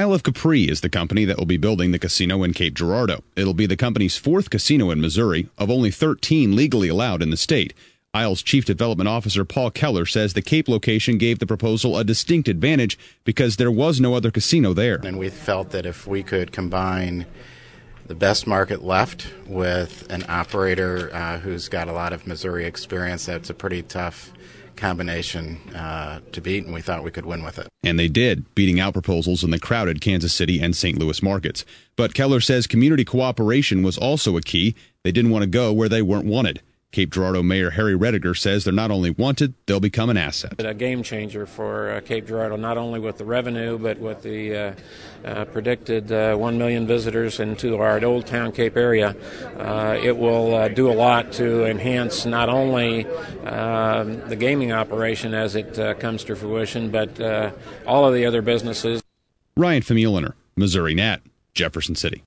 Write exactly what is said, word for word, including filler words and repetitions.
Isle of Capri is the company that will be building the casino in Cape Girardeau. It'll be the company's fourth casino in Missouri, of only thirteen legally allowed in the state. Isle's Chief Development Officer Paul Keller says the Cape location gave the proposal a distinct advantage because there was no other casino there. And we felt that if we could combine the best market left with an operator uh, who's got a lot of Missouri experience, that's a pretty tough combination uh, to beat, and we thought we could win with it. And they did, beating out proposals in the crowded Kansas City and Saint Louis markets. But Keller says community cooperation was also a key. They didn't want to go where they weren't wanted. Cape Girardeau Mayor Harry Rediger says they're not only wanted, they'll become an asset. A game changer for uh, Cape Girardeau, not only with the revenue, but with the uh, uh, predicted uh, one million visitors into our Old Town Cape area. Uh, it will uh, do a lot to enhance not only uh, the gaming operation as it uh, comes to fruition, but uh, all of the other businesses. Ryan Famuliner, Missouri Net, Jefferson City.